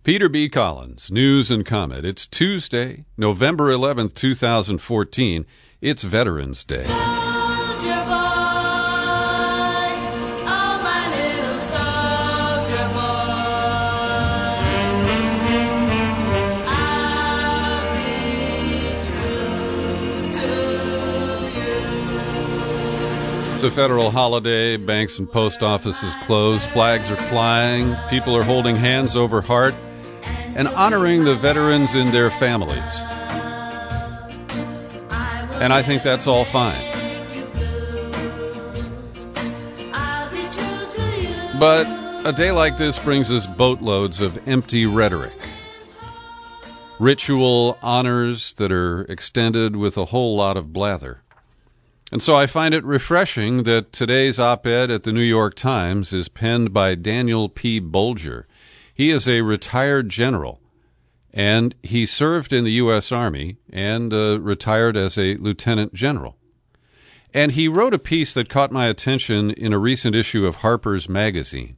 Peter B. Collins, News and Comment. It's Tuesday, November 11th, 2014. It's Veterans Day. Soldier boy, oh my little soldier boy, I'll be true to you. It's a federal holiday. Banks and post offices closed. Flags are flying. People are holding hands over heart and honoring the veterans in their families. And I think that's all fine. But a day like this brings us boatloads of empty rhetoric. Ritual honors that are extended with a whole lot of blather. And so I find it refreshing that today's op-ed at the New York Times is penned by Daniel P. Bolger. He is a retired general, and he served in the U.S. Army and retired as a lieutenant general. And he wrote a piece that caught my attention in a recent issue of Harper's Magazine.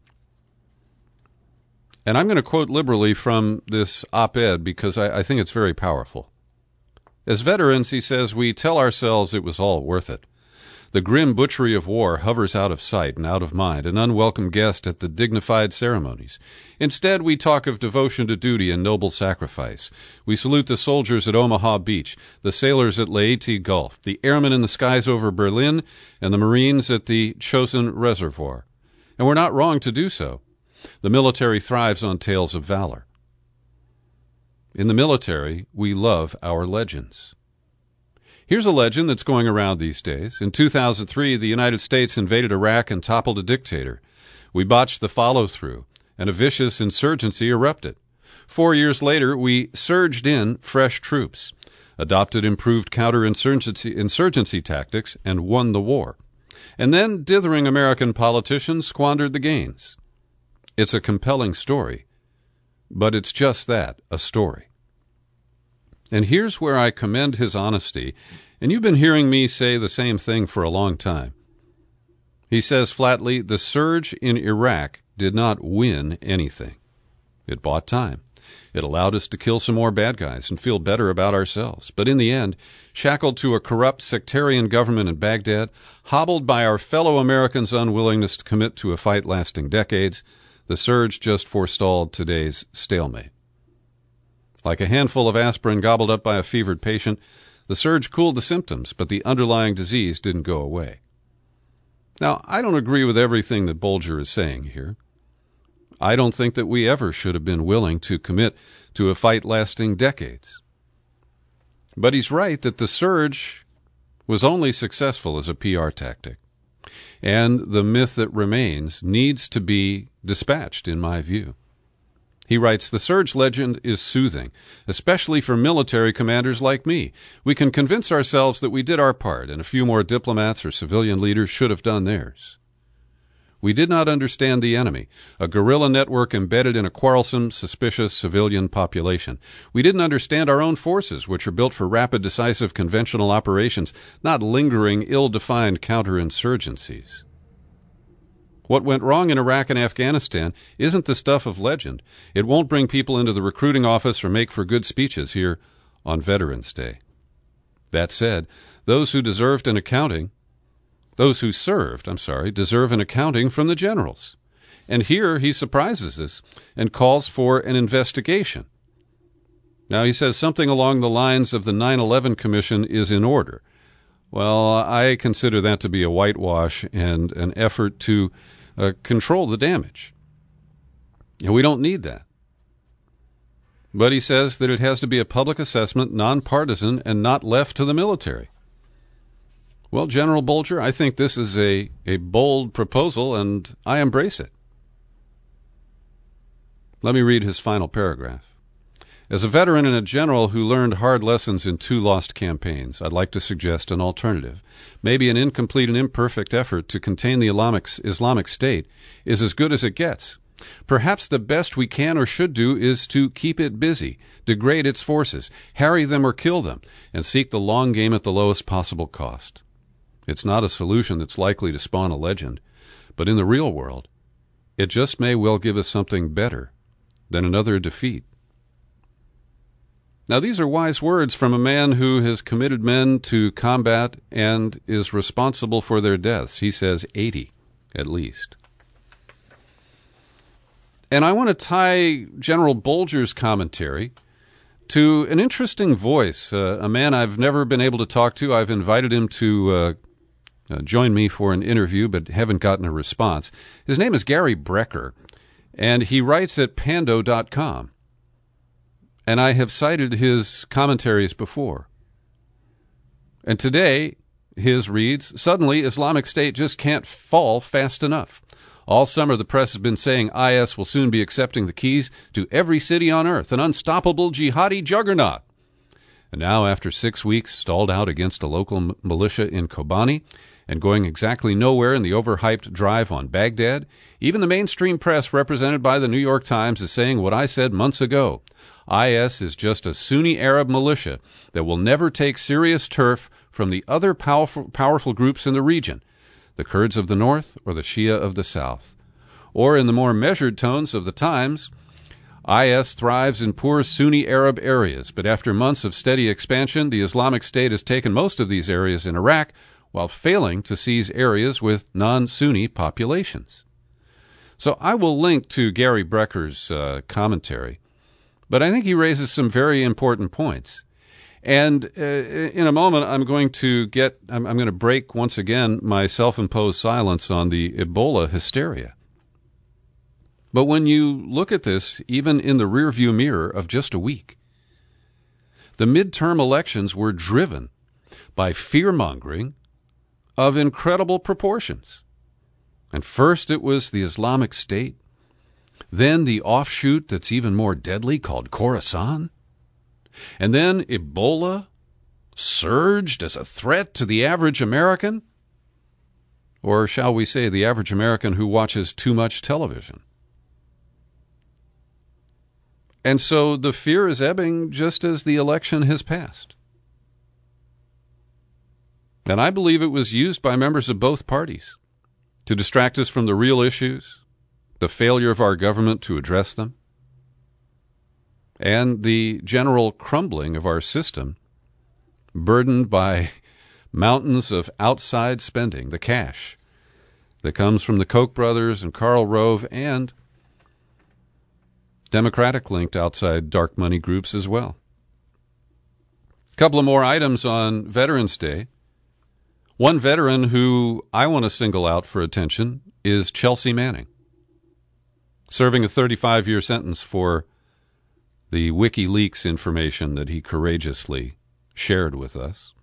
And I'm going to quote liberally from this op-ed because I think it's very powerful. As veterans, he says, we tell ourselves it was all worth it. The grim butchery of war hovers out of sight and out of mind, an unwelcome guest at the dignified ceremonies. Instead, we talk of devotion to duty and noble sacrifice. We salute the soldiers at Omaha Beach, the sailors at Leyte Gulf, the airmen in the skies over Berlin, and the Marines at the Chosin Reservoir. And we're not wrong to do so. The military thrives on tales of valor. In the military, we love our legends. Here's a legend that's going around these days. In 2003, the United States invaded Iraq and toppled a dictator. We botched the follow-through, and a vicious insurgency erupted. 4 years later, we surged in fresh troops, adopted improved counterinsurgency tactics, and won the war. And then dithering American politicians squandered the gains. It's a compelling story, but it's just that, a story. And here's where I commend his honesty, and you've been hearing me say the same thing for a long time. He says flatly, the surge in Iraq did not win anything. It bought time. It allowed us to kill some more bad guys and feel better about ourselves. But in the end, shackled to a corrupt sectarian government in Baghdad, hobbled by our fellow Americans' unwillingness to commit to a fight lasting decades, the surge just forestalled today's stalemate. Like a handful of aspirin gobbled up by a fevered patient, the surge cooled the symptoms, but the underlying disease didn't go away. Now, I don't agree with everything that Bolger is saying here. I don't think that we ever should have been willing to commit to a fight lasting decades. But he's right that the surge was only successful as a PR tactic. And the myth that remains needs to be dispatched, in my view. He writes, the surge legend is soothing, especially for military commanders like me. We can convince ourselves that we did our part, and a few more diplomats or civilian leaders should have done theirs. We did not understand the enemy, a guerrilla network embedded in a quarrelsome, suspicious civilian population. We didn't understand our own forces, which are built for rapid, decisive, conventional operations, not lingering, ill-defined counterinsurgencies. What went wrong in Iraq and Afghanistan isn't the stuff of legend. It won't bring people into the recruiting office or make for good speeches here on Veterans Day. That said, those who served, deserve an accounting from the generals. And here he surprises us and calls for an investigation. Now he says something along the lines of the 9/11 Commission is in order. Well, I consider that to be a whitewash and an effort to control the damage. And we don't need that. But he says that it has to be a public assessment, nonpartisan, and not left to the military. Well, General Bolger, I think this is a bold proposal, and I embrace it. Let me read his final paragraph. As a veteran and a general who learned hard lessons in 2 lost campaigns, I'd like to suggest an alternative. Maybe an incomplete and imperfect effort to contain the Islamic State is as good as it gets. Perhaps the best we can or should do is to keep it busy, degrade its forces, harry them or kill them, and seek the long game at the lowest possible cost. It's not a solution that's likely to spawn a legend, but in the real world, it just may well give us something better than another defeat. Now, these are wise words from a man who has committed men to combat and is responsible for their deaths. He says 80, at least. And I want to tie General Bolger's commentary to an interesting voice, a man I've never been able to talk to. I've invited him to join me for an interview, but haven't gotten a response. His name is Gary Brecher, and he writes at pando.com. And I have cited his commentaries before. And today, his reads, "Suddenly, Islamic State just can't fall fast enough. All summer, the press has been saying IS will soon be accepting the keys to every city on earth, an unstoppable jihadi juggernaut. And now, after 6 weeks stalled out against a local militia in Kobani and going exactly nowhere in the overhyped drive on Baghdad, even the mainstream press represented by the New York Times is saying what I said months ago. IS is just a Sunni Arab militia that will never take serious turf from the other powerful groups in the region, the Kurds of the north or the Shia of the south. Or in the more measured tones of the Times, IS thrives in poor Sunni Arab areas, but after months of steady expansion, the Islamic State has taken most of these areas in Iraq while failing to seize areas with non-Sunni populations." So I will link to Gary Brecher's commentary, but I think he raises some very important points. And in a moment, I'm going to break once again my self-imposed silence on the Ebola hysteria. But when you look at this, even in the rearview mirror of just a week, the midterm elections were driven by fear-mongering of incredible proportions. And first it was the Islamic State, then the offshoot that's even more deadly called Khorasan, and then Ebola surged as a threat to the average American, or shall we say the average American who watches too much television. And so the fear is ebbing just as the election has passed. And I believe it was used by members of both parties to distract us from the real issues, the failure of our government to address them, and the general crumbling of our system, burdened by mountains of outside spending, the cash that comes from the Koch brothers and Karl Rove and Democratic-linked outside dark money groups as well. A couple of more items on Veterans Day. One veteran who I want to single out for attention is Chelsea Manning, serving a 35-year sentence for the WikiLeaks information that he courageously shared with us.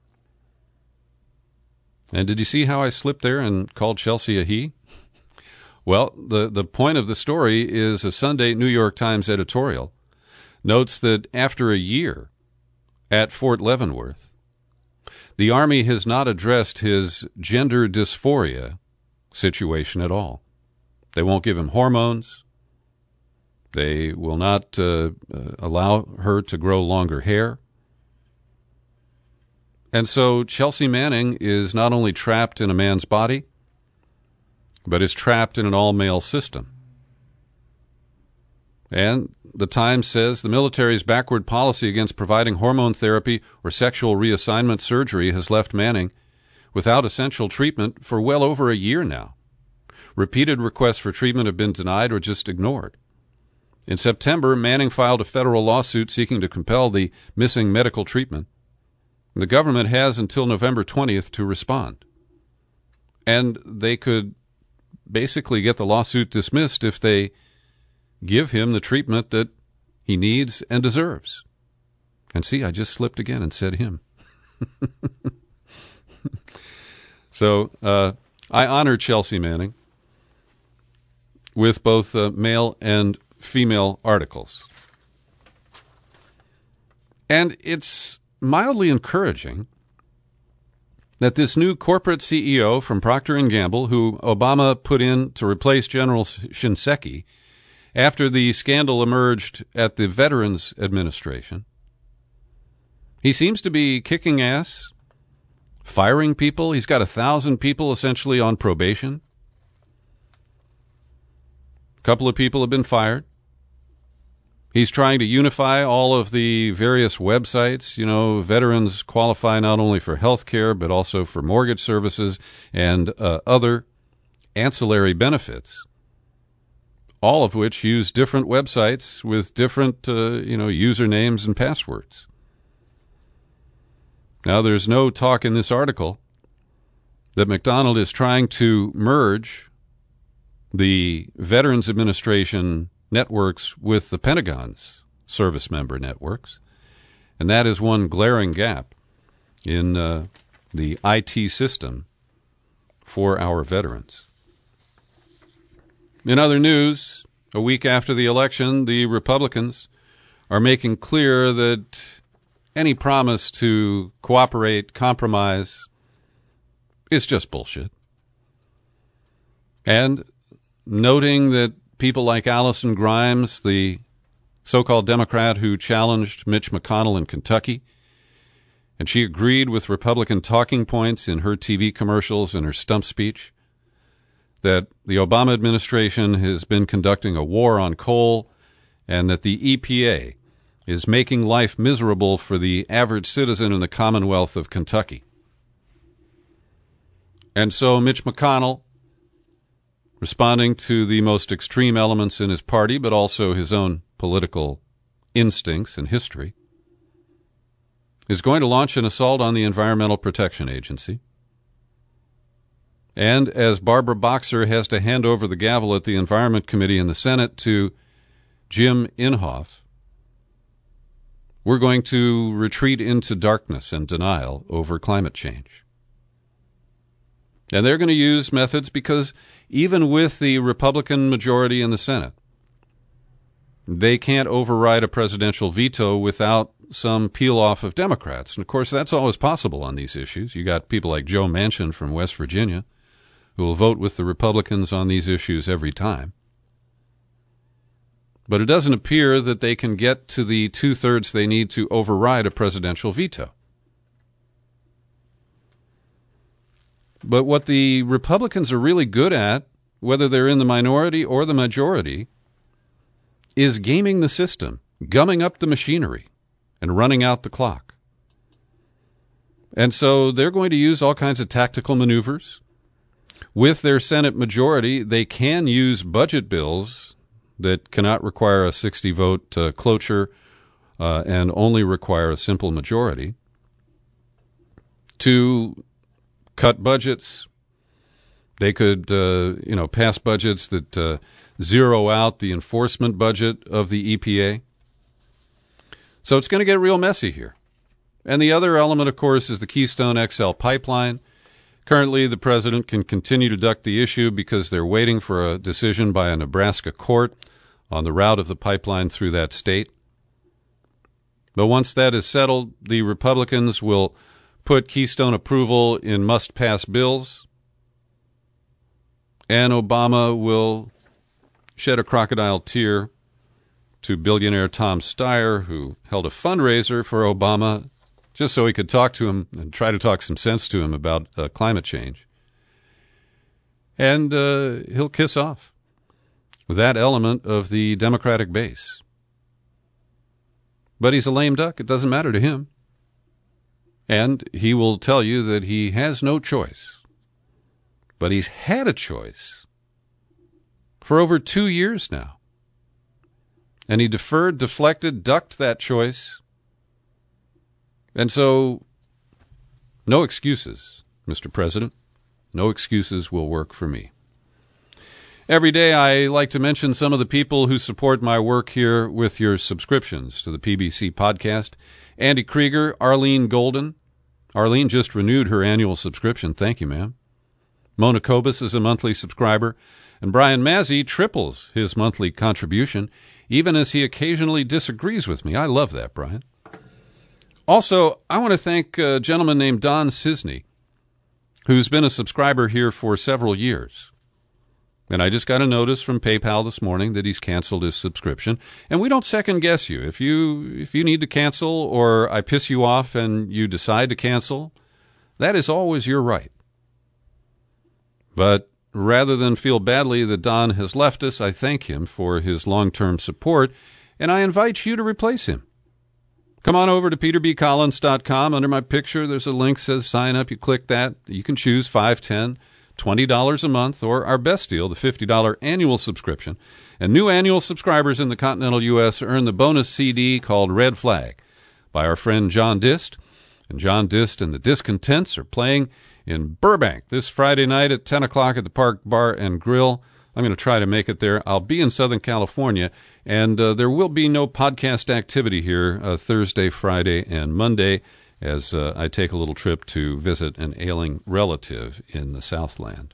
And did you see how I slipped there and called Chelsea a he? Well, the point of the story is a Sunday New York Times editorial notes that after a year at Fort Leavenworth, the Army has not addressed his gender dysphoria situation at all. They won't give him hormones. They will not allow her to grow longer hair. And so Chelsea Manning is not only trapped in a man's body, but is trapped in an all-male system. And the Times says the military's backward policy against providing hormone therapy or sexual reassignment surgery has left Manning without essential treatment for well over a year now. Repeated requests for treatment have been denied or just ignored. In September, Manning filed a federal lawsuit seeking to compel the missing medical treatment. The government has until November 20th to respond. And they could basically get the lawsuit dismissed if they give him the treatment that he needs and deserves. And see, I just slipped again and said him. So I honor Chelsea Manning with both male and female articles. And it's mildly encouraging that this new corporate CEO from Procter & Gamble, who Obama put in to replace General Shinseki after the scandal emerged at the Veterans Administration, he seems to be kicking ass, firing people. He's got 1,000 people essentially on probation. A couple of people have been fired. He's trying to unify all of the various websites. You know, veterans qualify not only for health care, but also for mortgage services and other ancillary benefits, all of which use different websites with different, usernames and passwords. Now, there's no talk in this article that McDonald is trying to merge the Veterans Administration networks with the Pentagon's service member networks, and that is one glaring gap in the IT system for our veterans. In other news, a week after the election, the Republicans are making clear that any promise to cooperate, compromise, is just bullshit. And noting that people like Allison Grimes, the so-called Democrat who challenged Mitch McConnell in Kentucky, and she agreed with Republican talking points in her TV commercials and her stump speech, that the Obama administration has been conducting a war on coal and that the EPA is making life miserable for the average citizen in the Commonwealth of Kentucky. And so Mitch McConnell, responding to the most extreme elements in his party, but also his own political instincts and history, is going to launch an assault on the Environmental Protection Agency. And as Barbara Boxer has to hand over the gavel at the Environment Committee in the Senate to Jim Inhofe, we're going to retreat into darkness and denial over climate change. And they're going to use methods because even with the Republican majority in the Senate, they can't override a presidential veto without some peel-off of Democrats. And, of course, that's always possible on these issues. You got people like Joe Manchin from West Virginia who will vote with the Republicans on these issues every time. But it doesn't appear that they can get to the two-thirds they need to override a presidential veto. But what the Republicans are really good at, whether they're in the minority or the majority, is gaming the system, gumming up the machinery, and running out the clock. And so they're going to use all kinds of tactical maneuvers. With their Senate majority, they can use budget bills that cannot require a 60-vote cloture and only require a simple majority to cut budgets. They could, pass budgets that zero out the enforcement budget of the EPA. So it's going to get real messy here. And the other element, of course, is the Keystone XL pipeline. Currently, the president can continue to duck the issue because they're waiting for a decision by a Nebraska court on the route of the pipeline through that state. But once that is settled, the Republicans will put Keystone approval in must-pass bills, and Obama will shed a crocodile tear to billionaire Tom Steyer, who held a fundraiser for Obama just so he could talk to him and try to talk some sense to him about climate change. And he'll kiss off that element of the Democratic base. But he's a lame duck. It doesn't matter to him. And he will tell you that he has no choice. But he's had a choice for over 2 years now. And he deferred, deflected, ducked that choice. And so, no excuses, Mr. President. No excuses will work for me. Every day I like to mention some of the people who support my work here with your subscriptions to the PBC podcast. Andy Krieger, Arlene Golden. Arlene just renewed her annual subscription. Thank you, ma'am. Mona Kobus is a monthly subscriber. And Brian Mazzy triples his monthly contribution, even as he occasionally disagrees with me. I love that, Brian. Also, I want to thank a gentleman named Don Cisney, who's been a subscriber here for several years. And I just got a notice from PayPal this morning that he's canceled his subscription. And we don't second guess you. If you need to cancel or I piss you off and you decide to cancel, that is always your right. But rather than feel badly that Don has left us, I thank him for his long-term support and I invite you to replace him. Come on over to peterbcollins.com. Under my picture, there's a link that says sign up. You click that. You can choose $5, $10, $20 a month, or our best deal, the $50 annual subscription. And new annual subscribers in the continental U.S. earn the bonus CD called Red Flag by our friend John Dist. And John Dist and the Discontents are playing in Burbank this Friday night at 10 o'clock at the Park Bar and Grill. I'm going to try to make it there. I'll be in Southern California, and there will be no podcast activity here Thursday, Friday, and Monday as I take a little trip to visit an ailing relative in the Southland.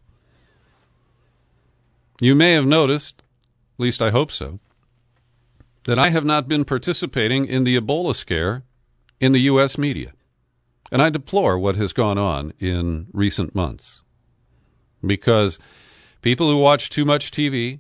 You may have noticed, at least I hope so, that I have not been participating in the Ebola scare in the U.S. media. And I deplore what has gone on in recent months. Because people who watch too much TV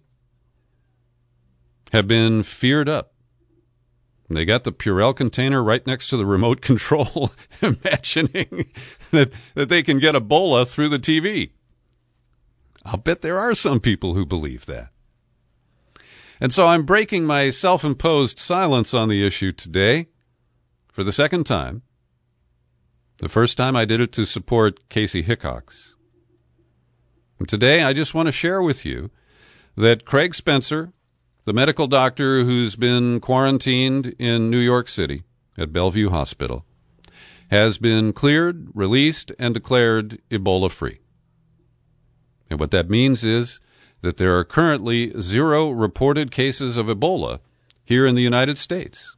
have been feared up. They got the Purell container right next to the remote control, imagining that they can get Ebola through the TV. I'll bet there are some people who believe that. And so I'm breaking my self-imposed silence on the issue today for the second time. The first time I did it to support Casey Hickox. And today I just want to share with you that Craig Spencer, the medical doctor who's been quarantined in New York City at Bellevue Hospital, has been cleared, released, and declared Ebola-free. And what that means is that there are currently 0 reported cases of Ebola here in the United States.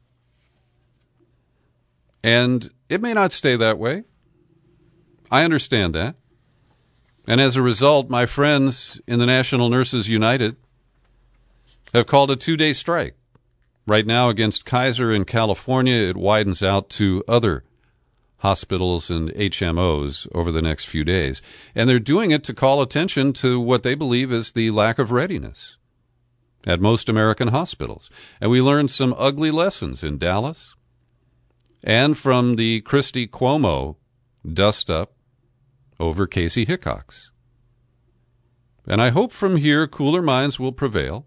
And it may not stay that way. I understand that. And as a result, my friends in the National Nurses United have called a 2-day strike. Right now against Kaiser in California, it widens out to other hospitals and HMOs over the next few days. And they're doing it to call attention to what they believe is the lack of readiness at most American hospitals. And we learned some ugly lessons in Dallas and from the Christie Cuomo dust-up over Casey Hickox. And I hope from here cooler minds will prevail.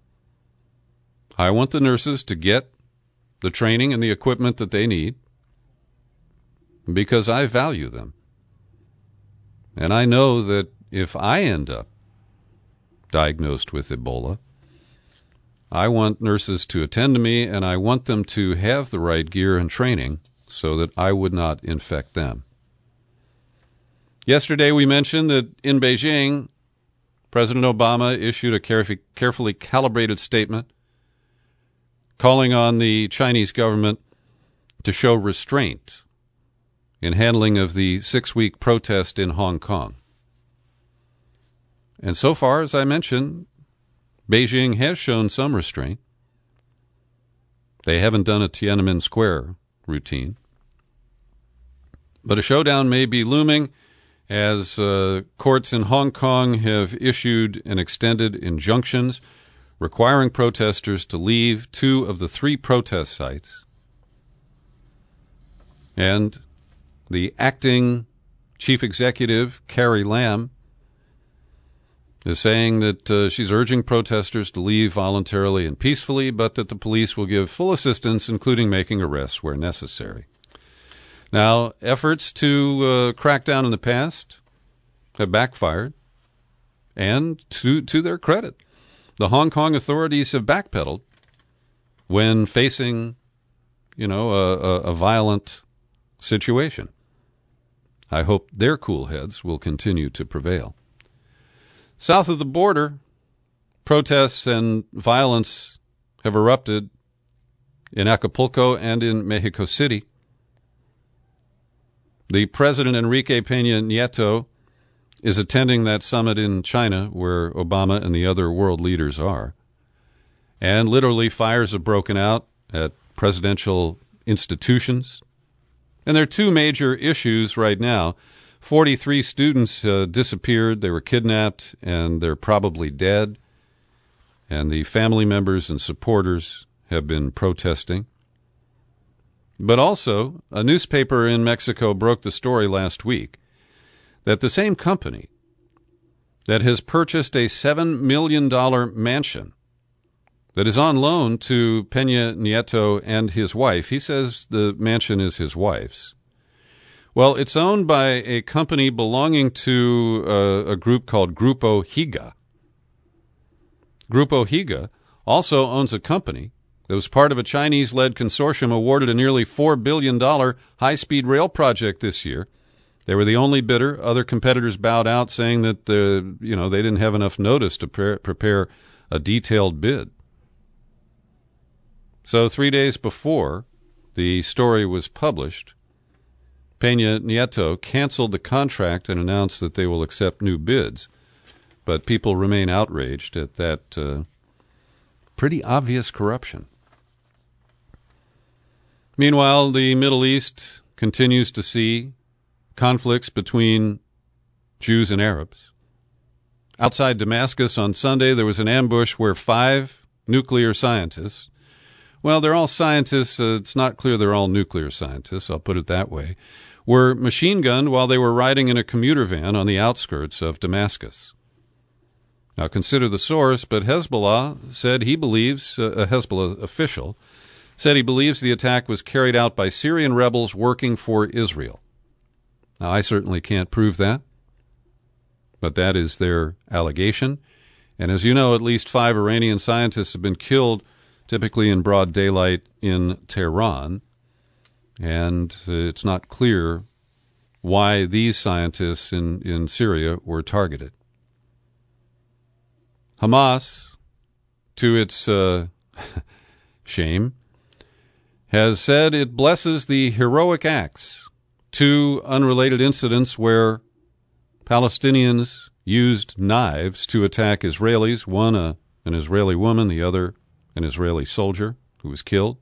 I want the nurses to get the training and the equipment that they need because I value them. And I know that if I end up diagnosed with Ebola, I want nurses to attend to me, and I want them to have the right gear and training so that I would not infect them. Yesterday we mentioned that in Beijing, President Obama issued a carefully calibrated statement calling on the Chinese government to show restraint in handling of the 6-week protest in Hong Kong. And so far, as I mentioned, Beijing has shown some restraint. They haven't done a Tiananmen Square routine. But a showdown may be looming as courts in Hong Kong have issued an extended injunctions requiring protesters to leave 2 of the 3 protest sites. And the acting chief executive, Carrie Lam, is saying that she's urging protesters to leave voluntarily and peacefully, but that the police will give full assistance, including making arrests where necessary. Now, efforts to crack down in the past have backfired, and to their credit, the Hong Kong authorities have backpedaled when facing, a violent situation. I hope their cool heads will continue to prevail. South of the border, protests and violence have erupted in Acapulco and in Mexico City. The President Enrique Peña Nieto is attending that summit in China where Obama and the other world leaders are. And literally fires have broken out at presidential institutions. And there are 2 major issues right now. 43 students disappeared. They were kidnapped, and they're probably dead. And the family members and supporters have been protesting. But also, a newspaper in Mexico broke the story last week that the same company that has purchased a $7 million mansion that is on loan to Peña Nieto and his wife. He says the mansion is his wife's. Well, it's owned by a company belonging to a group called Grupo Higa. Grupo Higa also owns a company that was part of a Chinese-led consortium awarded a nearly $4 billion high-speed rail project this year. They were the only bidder. Other competitors bowed out, saying that they didn't have enough notice to prepare a detailed bid. So 3 days before the story was published, Peña Nieto canceled the contract and announced that they will accept new bids. But people remain outraged at that pretty obvious corruption. Meanwhile, the Middle East continues to see conflicts between Jews and Arabs. Outside Damascus on Sunday, there was an ambush where 5 nuclear scientists, well, they're all scientists, it's not clear they're all nuclear scientists, I'll put it that way, were machine-gunned while they were riding in a commuter van on the outskirts of Damascus. Now, consider the source, but Hezbollah said he believes, a Hezbollah official, said he believes the attack was carried out by Syrian rebels working for Israel. Now, I certainly can't prove that, but that is their allegation. And as you know, at least 5 Iranian scientists have been killed, typically in broad daylight in Tehran, and it's not clear why these scientists in Syria were targeted. Hamas, to its shame, has said it blesses the heroic acts. 2 unrelated incidents where Palestinians used knives to attack Israelis, one an Israeli woman, the other an Israeli soldier who was killed.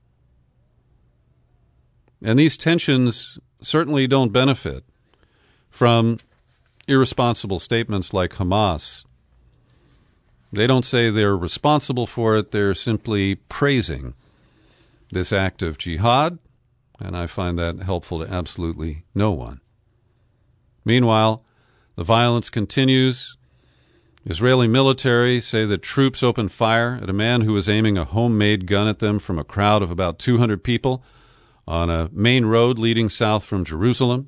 And these tensions certainly don't benefit from irresponsible statements like Hamas. They don't say they're responsible for it, they're simply praising this act of jihad, and I find that helpful to absolutely no one. Meanwhile, the violence continues. Israeli military say that troops opened fire at a man who was aiming a homemade gun at them from a crowd of about 200 people on a main road leading south from Jerusalem.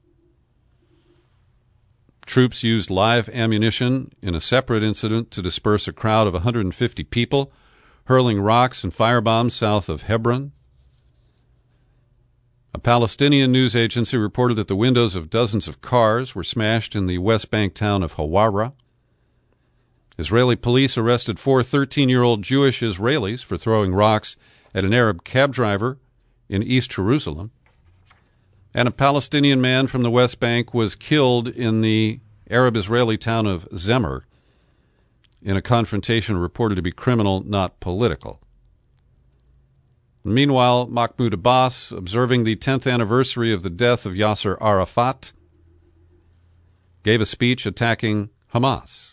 Troops used live ammunition in a separate incident to disperse a crowd of 150 people, hurling rocks and firebombs south of Hebron. A Palestinian news agency reported that the windows of dozens of cars were smashed in the West Bank town of Hawara. Israeli police arrested 4 13-year-old Jewish Israelis for throwing rocks at an Arab cab driver in East Jerusalem. And a Palestinian man from the West Bank was killed in the Arab-Israeli town of Zemer in a confrontation reported to be criminal, not political. Meanwhile, Mahmoud Abbas, observing the 10th anniversary of the death of Yasser Arafat, gave a speech attacking Hamas.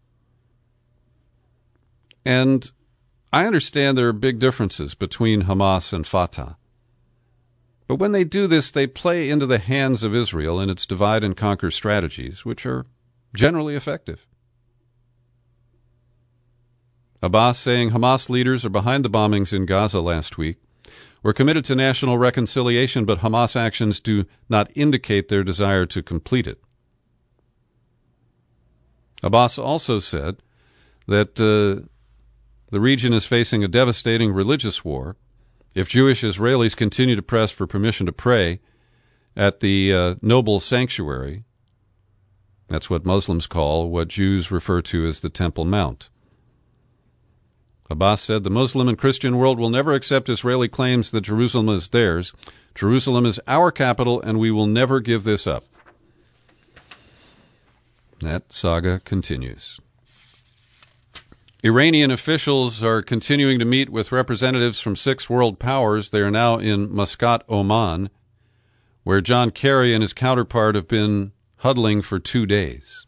And I understand there are big differences between Hamas and Fatah. But when they do this, they play into the hands of Israel in its divide-and-conquer strategies, which are generally effective. Abbas saying Hamas leaders are behind the bombings in Gaza last week. We're committed to national reconciliation, but Hamas actions do not indicate their desire to complete it. Abbas also said that the region is facing a devastating religious war if Jewish Israelis continue to press for permission to pray at the noble sanctuary. That's what Muslims call what Jews refer to as the Temple Mount. Abbas said the Muslim and Christian world will never accept Israeli claims that Jerusalem is theirs. Jerusalem is our capital, and we will never give this up. That saga continues. Iranian officials are continuing to meet with representatives from 6 world powers. They are now in Muscat, Oman, where John Kerry and his counterpart have been huddling for 2 days.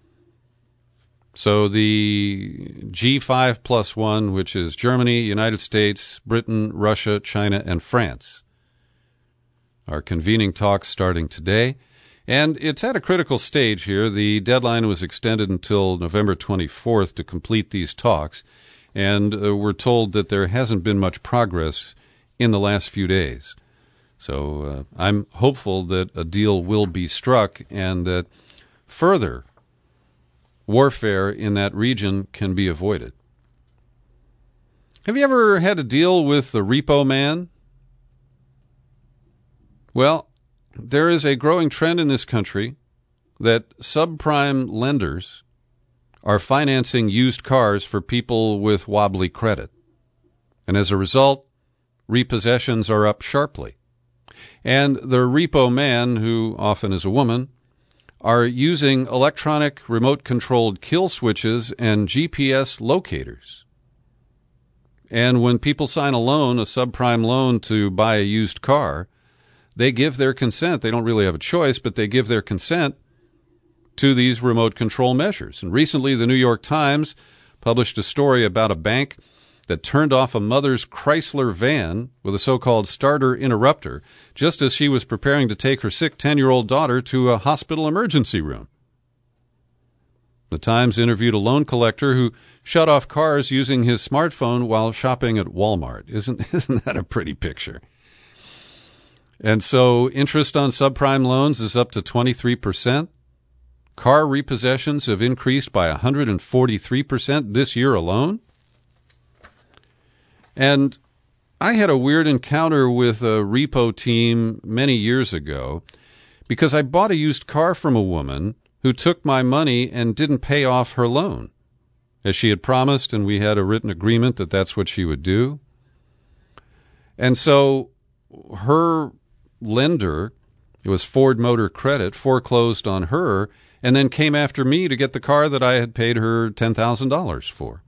So the G5 plus 1, which is Germany, United States, Britain, Russia, China, and France, are convening talks starting today. And it's at a critical stage here. The deadline was extended until November 24th to complete these talks. and we're told that there hasn't been much progress in the last few days. So I'm hopeful that a deal will be struck and that further warfare in that region can be avoided. Have you ever had to deal with the repo man? Well, there is a growing trend in this country that subprime lenders are financing used cars for people with wobbly credit. And as a result, repossessions are up sharply. And the repo man, who often is a woman, are using electronic remote-controlled kill switches and GPS locators. And when people sign a loan, a subprime loan to buy a used car, they give their consent. They don't really have a choice, but they give their consent to these remote control measures. And recently, the New York Times published a story about a bank that turned off a mother's Chrysler van with a so-called starter interrupter just as she was preparing to take her sick 10-year-old daughter to a hospital emergency room. The Times interviewed a loan collector who shut off cars using his smartphone while shopping at Walmart. Isn't that a pretty picture? And so interest on subprime loans is up to 23%. Car repossessions have increased by 143% this year alone. And I had a weird encounter with a repo team many years ago because I bought a used car from a woman who took my money and didn't pay off her loan, as she had promised, and we had a written agreement that that's what she would do. And so her lender, it was Ford Motor Credit, foreclosed on her and then came after me to get the car that I had paid her $10,000 for.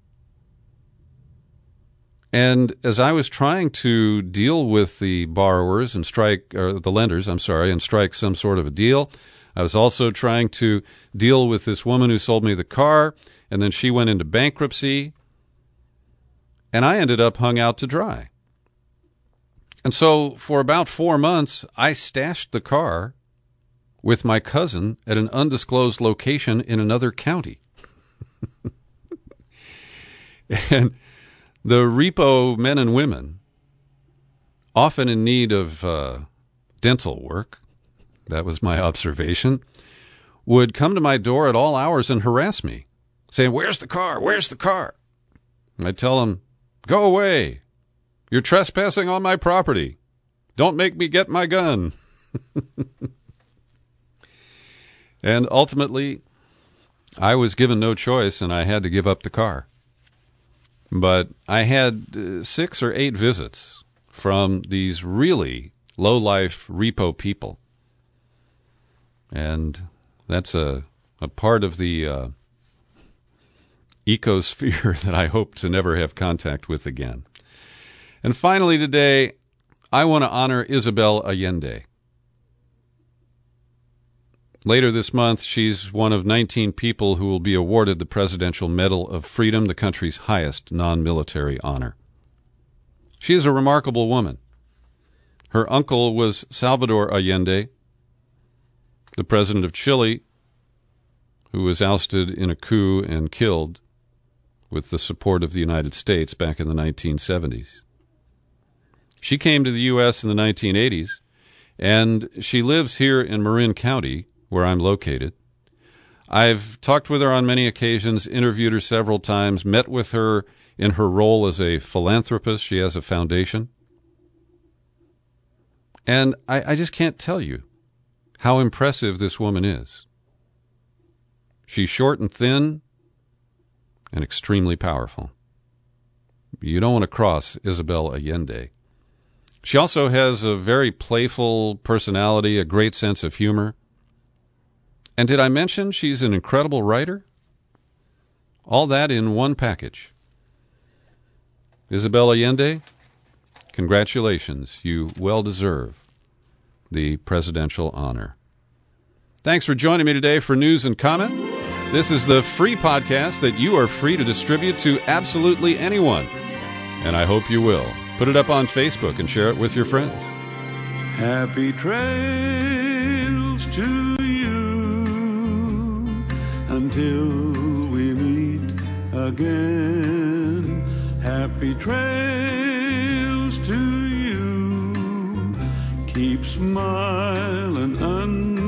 And as I was trying to deal with the borrowers and the lenders, and strike some sort of a deal, I was also trying to deal with this woman who sold me the car, and then she went into bankruptcy, and I ended up hung out to dry. And so for about 4 months, I stashed the car with my cousin at an undisclosed location in another county. And the repo men and women, often in need of dental work, that was my observation, would come to my door at all hours and harass me, saying, "Where's the car? Where's the car?" And I'd tell them, "Go away. You're trespassing on my property. Don't make me get my gun." And ultimately, I was given no choice, and I had to give up the car. But I had 6 or 8 visits from these really low-life repo people. And that's a part of the ecosphere that I hope to never have contact with again. And finally today, I want to honor Isabel Allende. Later this month, she's one of 19 people who will be awarded the Presidential Medal of Freedom, the country's highest non-military honor. She is a remarkable woman. Her uncle was Salvador Allende, the president of Chile, who was ousted in a coup and killed with the support of the United States back in the 1970s. She came to the U.S. in the 1980s, and she lives here in Marin County, where I'm located. I've talked with her on many occasions, interviewed her several times, met with her in her role as a philanthropist. She has a foundation. And I just can't tell you how impressive this woman is. She's short and thin and extremely powerful. You don't want to cross Isabel Allende. She also has a very playful personality, a great sense of humor. And did I mention she's an incredible writer? All that in one package. Isabel Allende, congratulations. You well deserve the presidential honor. Thanks for joining me today for News and Comment. This is the free podcast that you are free to distribute to absolutely anyone. And I hope you will. Put it up on Facebook and share it with your friends. Happy trails to you until we meet again. Happy trails to you. Keep smiling